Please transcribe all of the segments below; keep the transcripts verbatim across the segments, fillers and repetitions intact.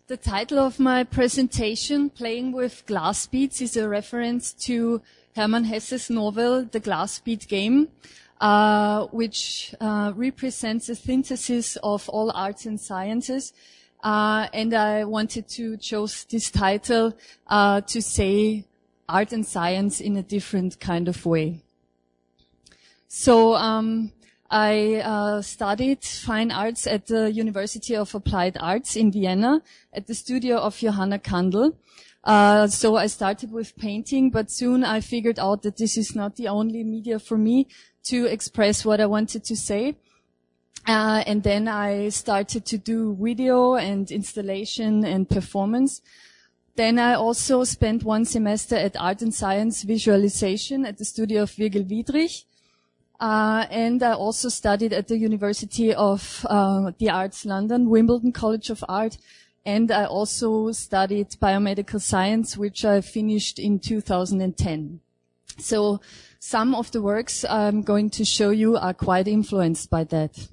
The title of my presentation, Playing with Glass Beads, is a reference to Hermann Hesse's novel, The Glass Bead Game, uh, which uh, represents a synthesis of all arts and sciences. Uh, and I wanted to choose this title uh, to say art and science in a different kind of way. So um, I uh, studied fine arts at the University of Applied Arts in Vienna at the studio of Johanna Kandel. Uh, so I started with painting, but soon I figured out that this is not the only media for me to express what I wanted to say. Uh, and then I started to do video and installation and performance. Then I also spent one semester at Art and Science Visualization at the studio of Virgil Wiedrich. Uh, and I also studied at the University of uh, the Arts London, Wimbledon College of Art. And I also studied biomedical science, which I finished in two thousand ten. So some of the works I'm going to show you are quite influenced by that.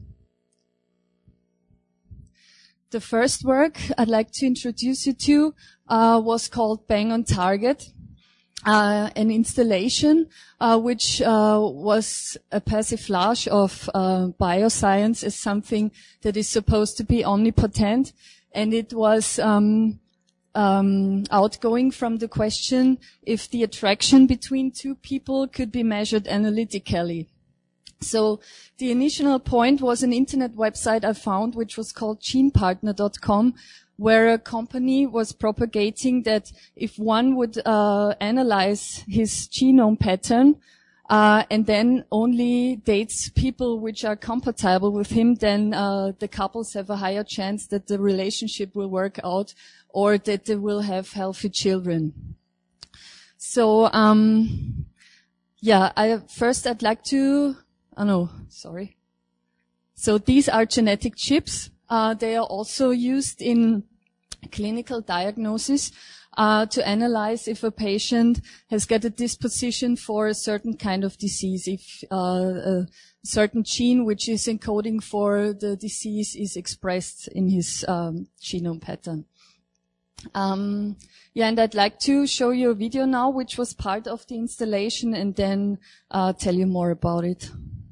The first work I'd like to introduce you to uh, was called Bang on Target, uh, an installation uh, which uh, was a persiflage of uh, bioscience as something that is supposed to be omnipotent, and it was um, um, outgoing from the question if the attraction between two people could be measured analytically. So the initial point was an internet website I found, which was called gene partner dot com, where a company was propagating that if one would uh, analyze his genome pattern uh, and then only dates people which are compatible with him, then uh, the couples have a higher chance that the relationship will work out or that they will have healthy children. So, um, yeah, I, first I'd like to... Oh no, sorry. So these are genetic chips. Uh, they are also used in clinical diagnosis uh, to analyze if a patient has got a disposition for a certain kind of disease, if uh, a certain gene which is encoding for the disease is expressed in his um, genome pattern. Um, yeah, and I'd like to show you a video now, which was part of the installation, and then uh, tell you more about it.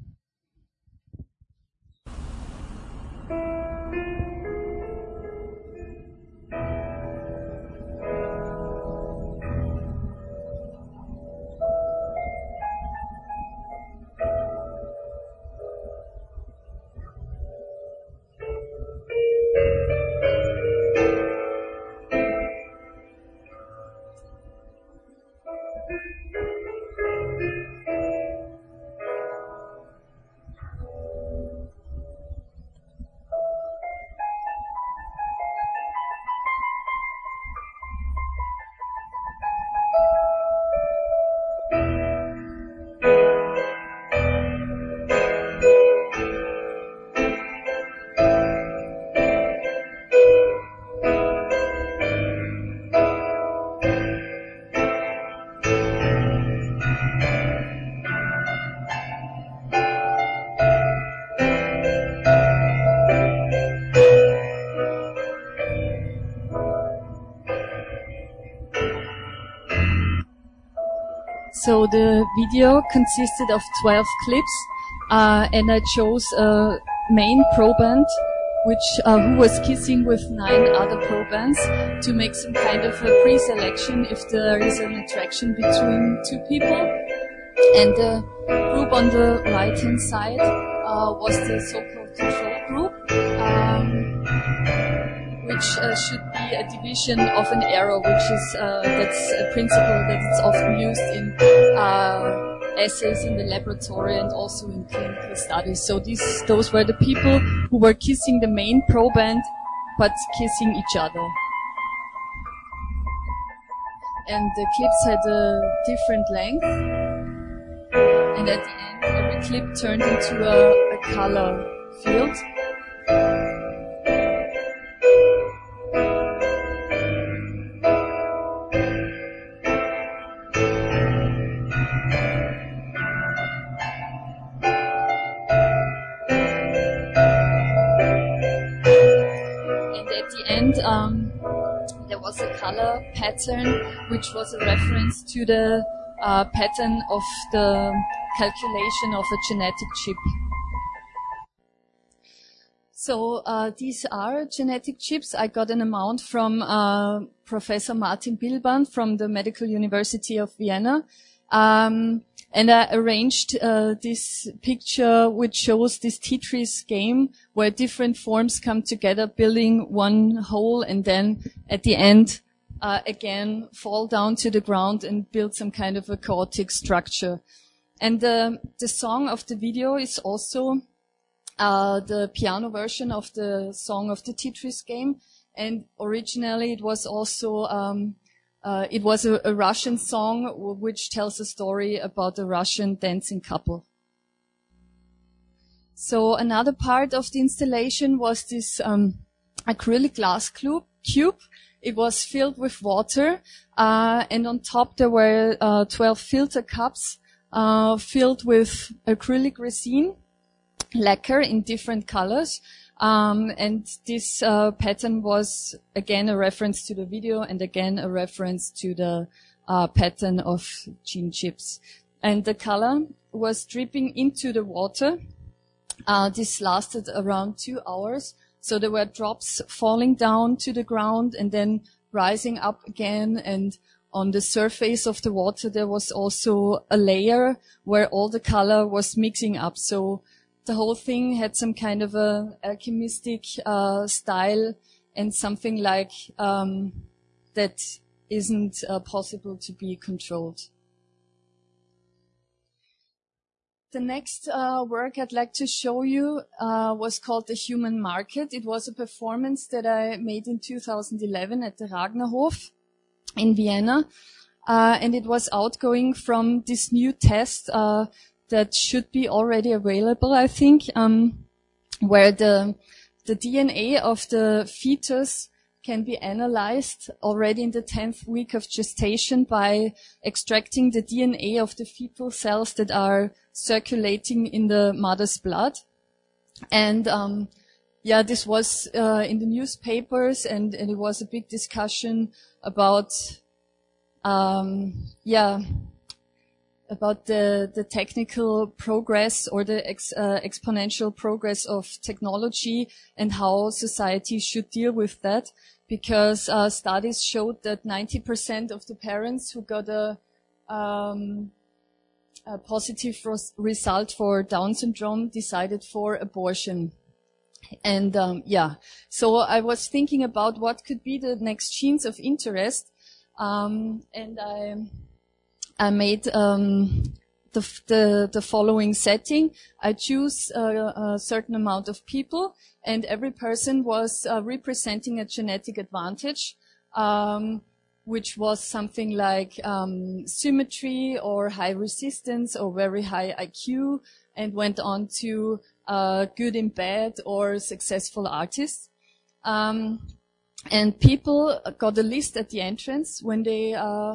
So the video consisted of twelve clips, uh, and I chose a main proband, which uh, who was kissing with nine other probands to make some kind of a pre-selection if there is an attraction between two people. And the group on the right-hand side uh, was the so-called control group, um, which uh, should be a division of an arrow, which is uh, that's a principle that is often used in uh, assays in the laboratory and also in clinical studies. So these those were the people who were kissing the main proband, but kissing each other. And the clips had a different length, and at the end, every clip turned into a, a color field. And at the end, um, was a color pattern which was a reference to the uh, pattern of the calculation of a genetic chip. So uh, these are genetic chips. I got an amount from uh, Professor Martin Bilban from the Medical University of Vienna. Um, and I arranged uh, this picture which shows this Tetris game where different forms come together, building one whole, and then at the end uh, again fall down to the ground and build some kind of a chaotic structure. And uh, the song of the video is also uh, the piano version of the song of the Tetris game. And originally it was also um, Uh, it was a, a Russian song w- which tells a story about a Russian dancing couple. So another part of the installation was this um, acrylic glass cube. cube. It was filled with water, uh, and on top there were uh, twelve filter cups uh, filled with acrylic resin lacquer in different colors. Um, and this uh, pattern was again a reference to the video and again a reference to the uh, pattern of gene chips. And the color was dripping into the water. Uh, this lasted around two hours. So there were drops falling down to the ground and then rising up again. And on the surface of the water there was also a layer where all the color was mixing up. So the whole thing had some kind of a alchemistic uh, style and something like um, that isn't uh, possible to be controlled. The next uh, work I'd like to show you uh, was called The Human Market. It was a performance that I made in two thousand eleven at the Ragnerhof in Vienna, uh, and it was outgoing from this new test uh, that should be already available, I think, um, where the the D N A of the fetus can be analyzed already in the tenth week of gestation by extracting the D N A of the fetal cells that are circulating in the mother's blood. And um, yeah, this was uh, in the newspapers, and, and it was a big discussion about um, yeah. about the, the technical progress or the ex, uh, exponential progress of technology and how society should deal with that. Because uh, studies showed that ninety percent of the parents who got a, um, a positive res- result for Down syndrome decided for abortion. And um, yeah, so I was thinking about what could be the next genes of interest, um, and I... I made um, the, the, the following setting. I choose a, a certain amount of people, and every person was uh, representing a genetic advantage, um, which was something like um, symmetry or high resistance or very high I Q, and went on to uh, good in bed or successful artists. Um, and people got a list at the entrance when they uh,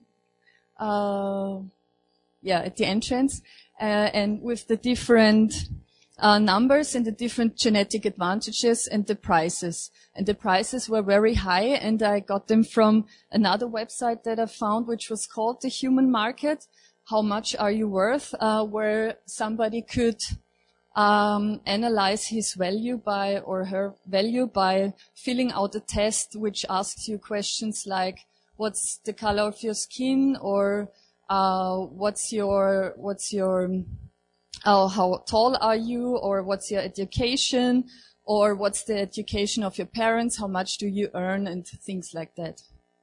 Uh, yeah, at the entrance, uh, and with the different uh, numbers and the different genetic advantages and the prices. And the prices were very high, and I got them from another website that I found, which was called The Human Market. How much are you worth? Uh, where somebody could um, analyze his value by, or her value by filling out a test which asks you questions like, what's the color of your skin, or uh, what's your what's your uh, how tall are you, or what's your education, or what's the education of your parents, how much do you earn, and things like that.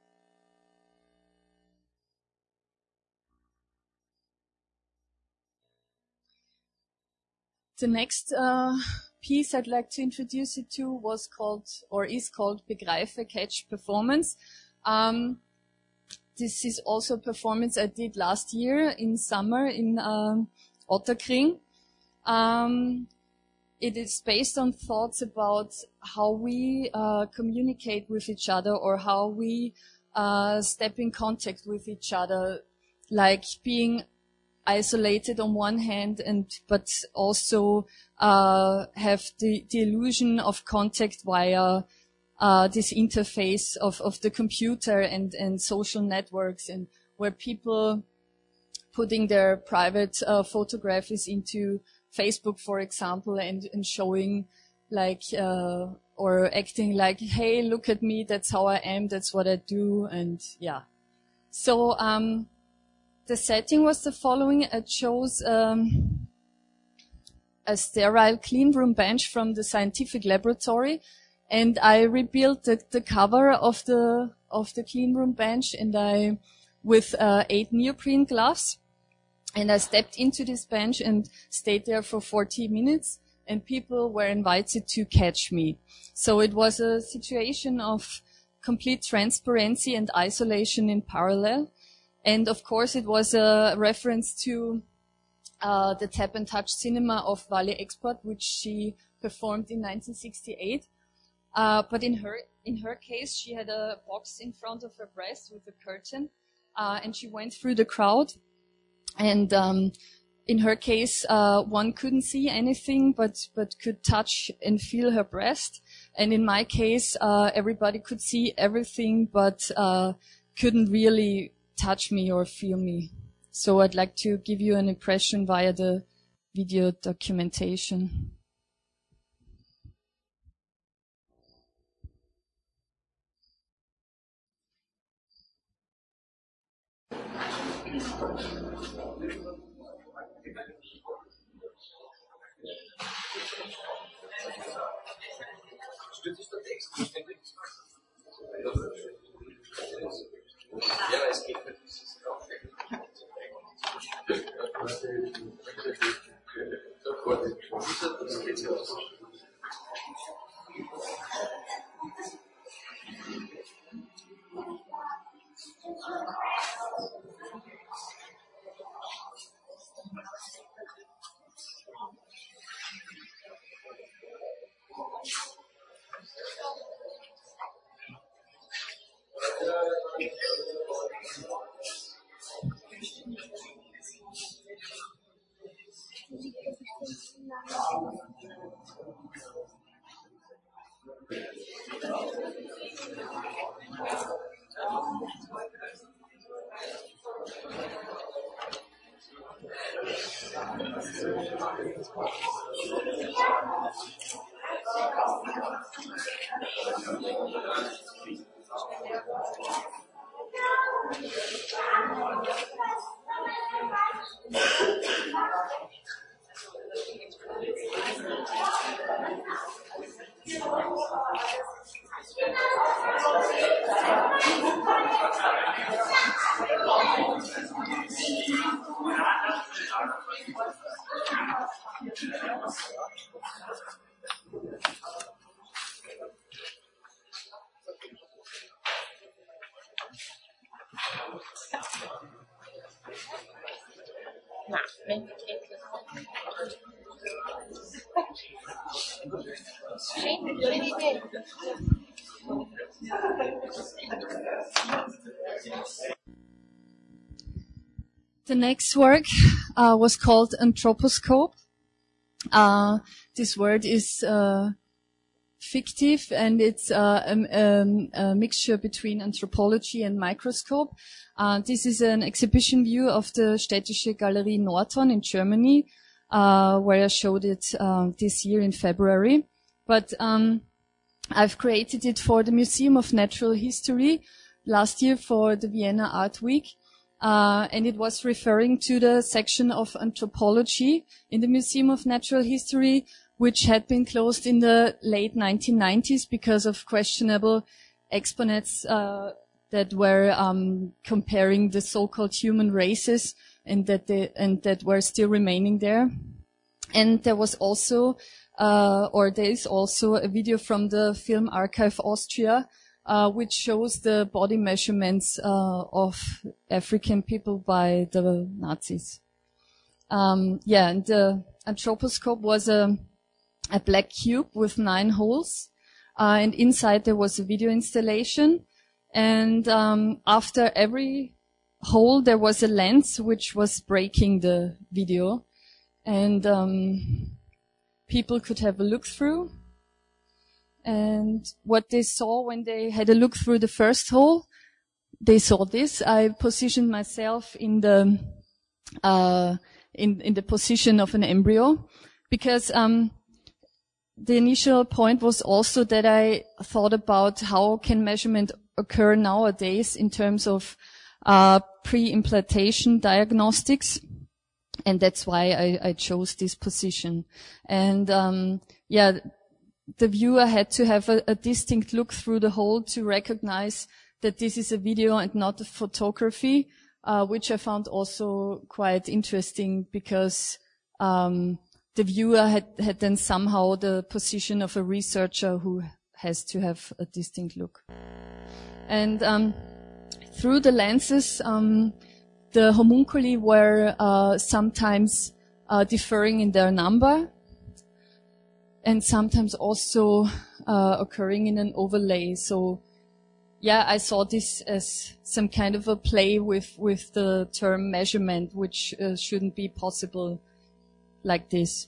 The next uh, piece I'd like to introduce you to was called, or is called, Begreife Catch Performance. Um, this is also a performance I did last year in summer in um, Ottakring. Um, it is based on thoughts about how we uh, communicate with each other, or how we uh, step in contact with each other, like being isolated on one hand, and but also uh, have the, the illusion of contact via uh, this interface of, of the computer and, and social networks, and where people putting their private uh, photographies into Facebook, for example, and, and showing like, uh, or acting like, hey, look at me, that's how I am, that's what I do, and yeah. So um, the setting was the following. It shows um, a sterile clean room bench from the scientific laboratory, and I rebuilt the, the cover of the of the clean room bench, and I with uh, eight neoprene gloves, and I stepped into this bench and stayed there for forty minutes, and people were invited to catch me. So it was a situation of complete transparency and isolation in parallel, and of course it was a reference to uh, the Tap and Touch cinema of Wally Export, which she performed in nineteen sixty-eight. Uh, but in her in her case, she had a box in front of her breast with a curtain, uh, and she went through the crowd. And um, in her case, uh, one couldn't see anything, but but could touch and feel her breast. And in my case, uh, everybody could see everything, but uh, couldn't really touch me or feel me. So I'd like to give you an impression via the video documentation. The next work uh, was called Anthroposcope. Uh, this word is uh, fictive, and it's uh, a, a mixture between anthropology and microscope. Uh, this is an exhibition view of the Städtische Galerie Nordhorn in Germany, uh, where I showed it uh, this year in February. But um, I've created it for the Museum of Natural History last year for the Vienna Art Week. Uh, and it was referring to the section of anthropology in the Museum of Natural History, which had been closed in the late nineteen nineties because of questionable exponents uh, that were um, comparing the so-called human races, and that they, and that were still remaining there. And there was also, uh, or there is also a video from the Film Archive Austria, Uh, which shows the body measurements uh, of African people by the Nazis. Um, yeah, and the anthroposcope was a, a black cube with nine holes, uh, and inside there was a video installation. And um, after every hole, there was a lens which was breaking the video, and um, people could have a look through. And what they saw when they had a look through the first hole, they saw this. I positioned myself in the uh, in in the position of an embryo, because um, the initial point was also that I thought about how can measurement occur nowadays in terms of uh, pre-implantation diagnostics, and that's why I, I chose this position. And um, yeah, the viewer had to have a, a distinct look through the hole to recognize that this is a video and not a photography, uh, which I found also quite interesting, because um, the viewer had, had then somehow the position of a researcher who has to have a distinct look. And um, through the lenses, um, the homunculi were uh, sometimes uh, differing in their number, and sometimes also uh, occurring in an overlay. So yeah, I saw this as some kind of a play with, with the term measurement, which uh, shouldn't be possible like this.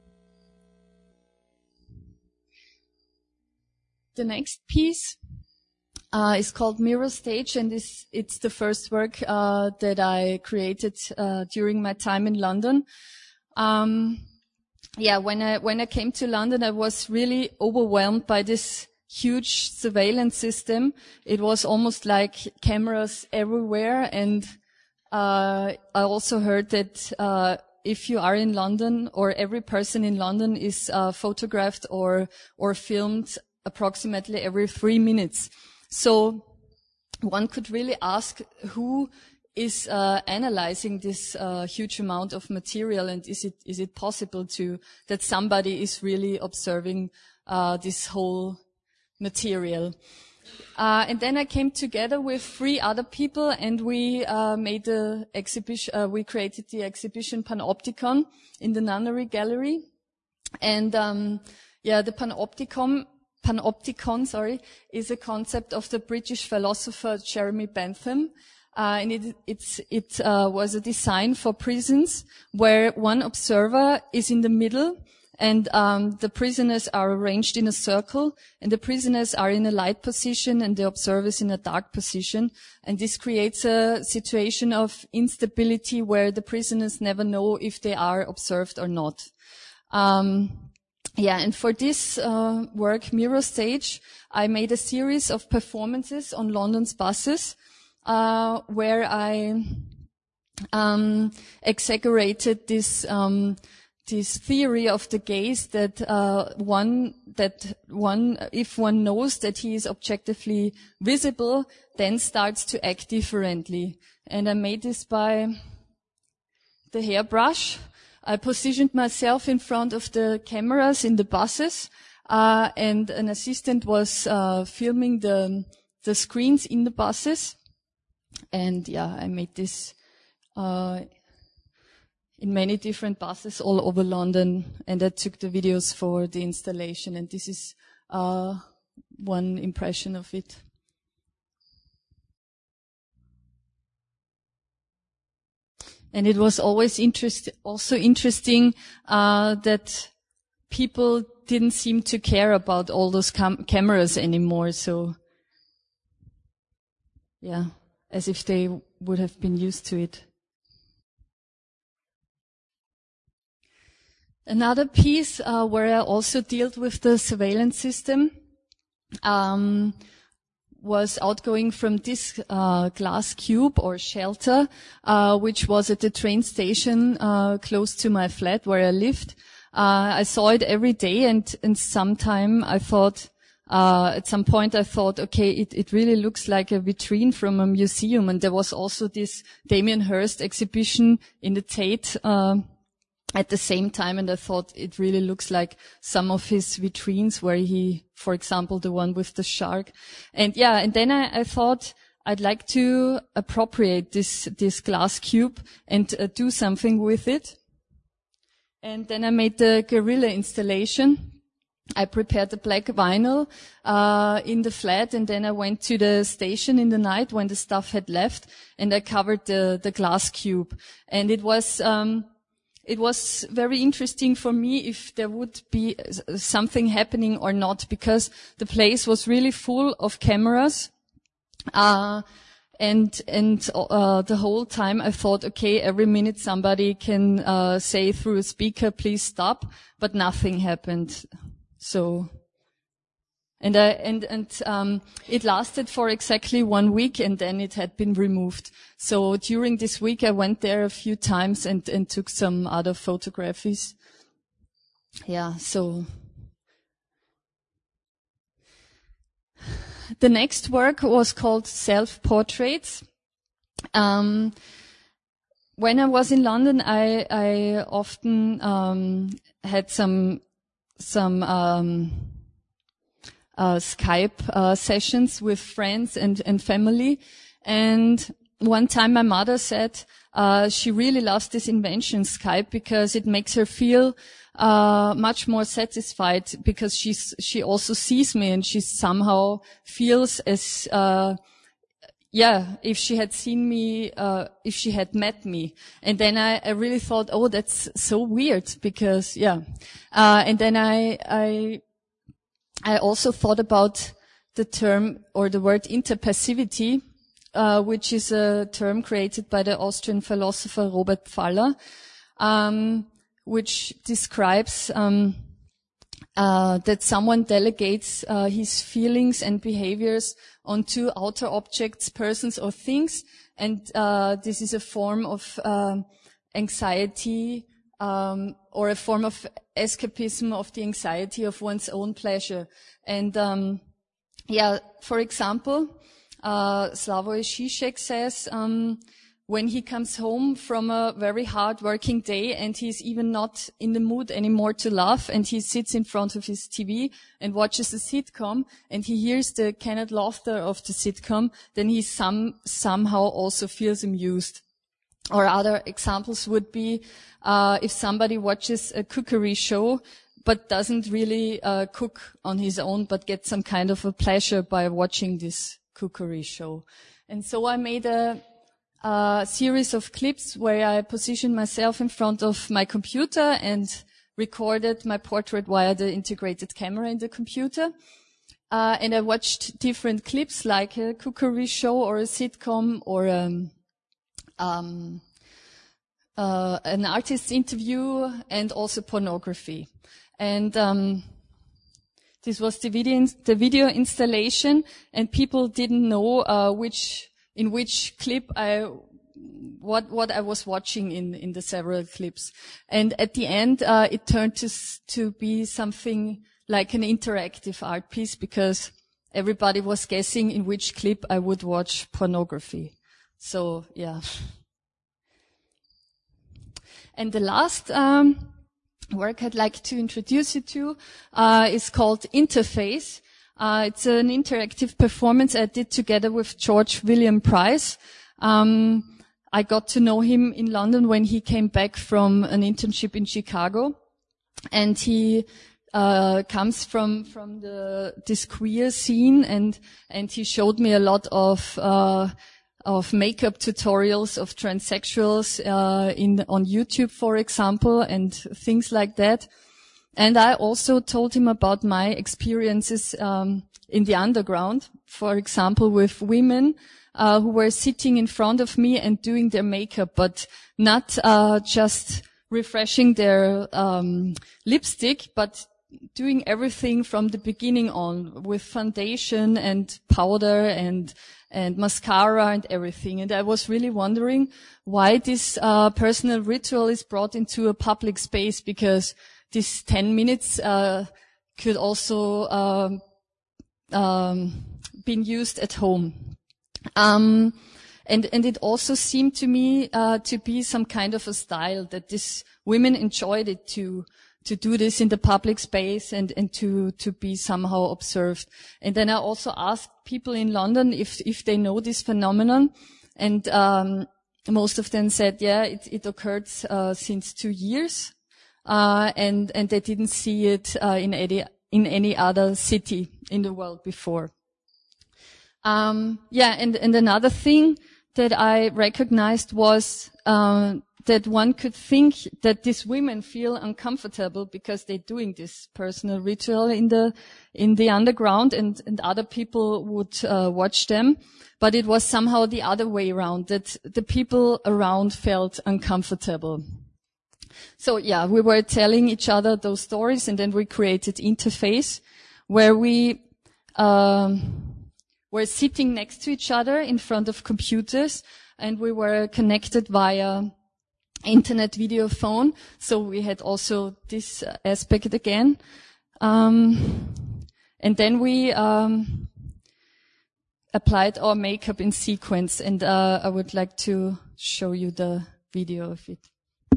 The next piece uh, is called Mirror Stage, and this, it's the first work uh, that I created uh, during my time in London. Um, yeah, when I when I came to London, I was really overwhelmed by this huge surveillance system. It was almost like cameras everywhere, and uh, I also heard that uh, if you are in London, or every person in London is uh, photographed or or filmed approximately every three minutes. So one could really ask who is uh, analyzing this uh, huge amount of material, and is it is it possible to that somebody is really observing uh, this whole material? Uh, and then I came together with three other people, and we uh, made the exhibition. Uh, we created the exhibition Panopticon in the Nunnery Gallery, and um, yeah, the Panopticon. Panopticon, sorry, is a concept of the British philosopher Jeremy Bentham. Uh, and it, it's, it uh, was a design for prisons where one observer is in the middle, and um, the prisoners are arranged in a circle, and the prisoners are in a light position and the observers in a dark position. And this creates a situation of instability where the prisoners never know if they are observed or not. Um, Yeah, and for this uh, work, Mirror Stage, I made a series of performances on London's buses, uh, where I um, exaggerated this um, this theory of the gaze that uh, one that one if one knows that he is objectively visible, then starts to act differently. And I made this by the hairbrush. I positioned myself in front of the cameras in the buses, uh, and an assistant was uh, filming the the screens in the buses. And yeah, I made this uh, in many different buses all over London, and I took the videos for the installation. And this is uh, one impression of it. And it was always interest, also interesting uh, that people didn't seem to care about all those cam- cameras anymore. So, yeah, as if they would have been used to it. Another piece uh, where I also dealt with the surveillance system um, was outgoing from this uh, glass cube or shelter, uh, which was at the train station uh, close to my flat where I lived. Uh, I saw it every day, and, and sometime I thought, uh, at some point I thought, okay, it, it really looks like a vitrine from a museum. And there was also this Damien Hirst exhibition in the Tate uh, at the same time, and I thought it really looks like some of his vitrines where he, for example, the one with the shark. And yeah, and then I, I thought I'd like to appropriate this, this glass cube and uh, do something with it. And then I made the Guerrilla installation. I prepared the black vinyl uh in the flat, and then I went to the station in the night when the staff had left, and I covered the, the glass cube. And it was um it was very interesting for me if there would be something happening or not, because the place was really full of cameras. Uh, and, and, uh, the whole time I thought, okay, every minute somebody can, uh, say through a speaker, please stop, but nothing happened. So, and I, and, and, um, it lasted for exactly one week and then it had been removed. So during this week I went there a few times and, and took some other photographies. Yeah, so. The next work was called Self-Portraits. Um, when I was in London, I, I often, um, had some, some, um, Uh, Skype uh, sessions with friends and, and family. And one time my mother said uh, she really loves this invention, Skype, because it makes her feel uh, much more satisfied, because she's, she also sees me and she somehow feels as, uh, yeah, if she had seen me, uh, if she had met me. And then I, I really thought, oh, that's so weird, because, yeah. Uh, and then I, I, I also thought about the term or the word interpassivity, uh, which is a term created by the Austrian philosopher Robert Pfaller, um, which describes um, uh, that someone delegates uh, his feelings and behaviors onto outer objects, persons, or things, and uh, this is a form of uh, anxiety. Um, or a form of escapism of the anxiety of one's own pleasure. And, um, yeah, for example, uh, Slavoj Žižek says, um, when he comes home from a very hard working day and he's even not in the mood anymore to laugh, and he sits in front of his T V and watches a sitcom and he hears the canned laughter of the sitcom, then he some, somehow also feels amused. Or other examples would be uh, if somebody watches a cookery show but doesn't really uh, cook on his own, but gets some kind of a pleasure by watching this cookery show. And so I made a, a series of clips where I positioned myself in front of my computer and recorded my portrait via the integrated camera in the computer. Uh, and I watched different clips like a cookery show or a sitcom or um Um, uh, an artist's interview, and also pornography. And um, this was the video, in, the video installation, and people didn't know uh, which in which clip I what what I was watching in in the several clips. And at the end, uh, it turned to to be something like an interactive art piece, because everybody was guessing in which clip I would watch pornography. So, yeah. And the last um, work I'd like to introduce you to uh, is called Interface. Uh, it's an interactive performance I did together with George William Price. Um, I got to know him in London when he came back from an internship in Chicago. And he uh, comes from from the this queer scene, and and he showed me a lot of uh of makeup tutorials of transsexuals uh, in on YouTube, for example, and things like that. And I also told him about my experiences um, in the underground, for example, with women uh, who were sitting in front of me and doing their makeup, but not uh, just refreshing their um, lipstick, but doing everything from the beginning on, with foundation and powder and and mascara and everything. And I was really wondering why this uh, personal ritual is brought into a public space, because this ten minutes uh, could also um, um, been used at home. Um, and and it also seemed to me uh, to be some kind of a style that these women enjoyed it to to do this in the public space and, and to, to be somehow observed. And then I also asked people in London if, if they know this phenomenon. And, um, most of them said, yeah, it, it occurred, uh, since two years. Uh, and, and they didn't see it, uh, in any, in any other city in the world before. Um, yeah, and, and another thing that I recognized was, um, that one could think that these women feel uncomfortable because they're doing this personal ritual in the in the underground, and, and other people would uh, watch them. But it was somehow the other way around, that the people around felt uncomfortable. So yeah, we were telling each other those stories, and then we created interface where we um, were sitting next to each other in front of computers, and we were connected via internet video phone. So we had also this aspect again. Um, and then we um, applied our makeup in sequence, and uh, I would like to show you the video of it.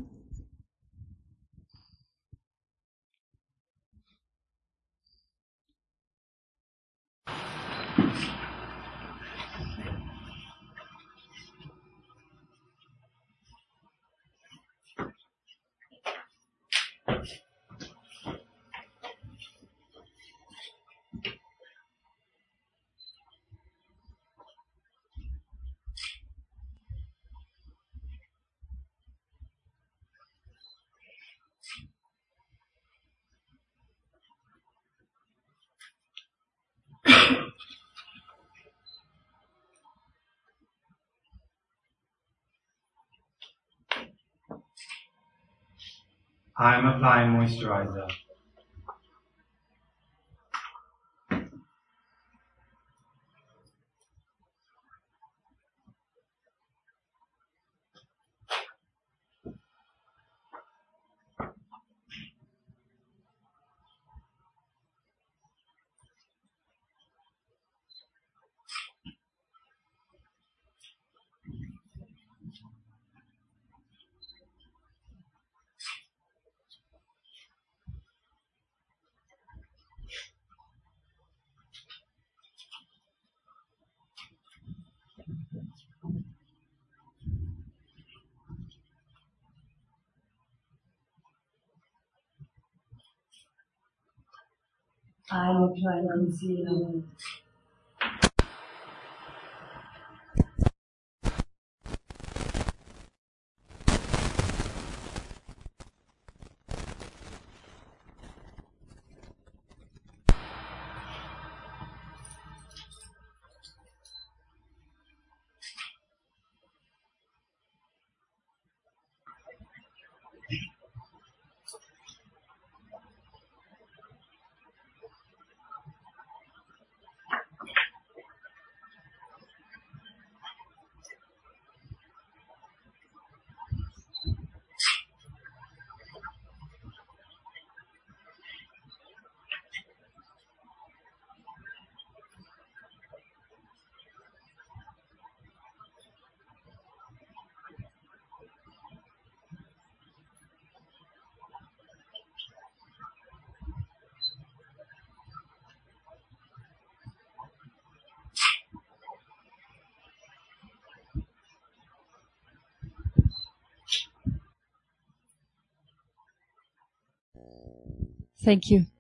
I'm applying moisturizer. I'm applying concealer. Thank you.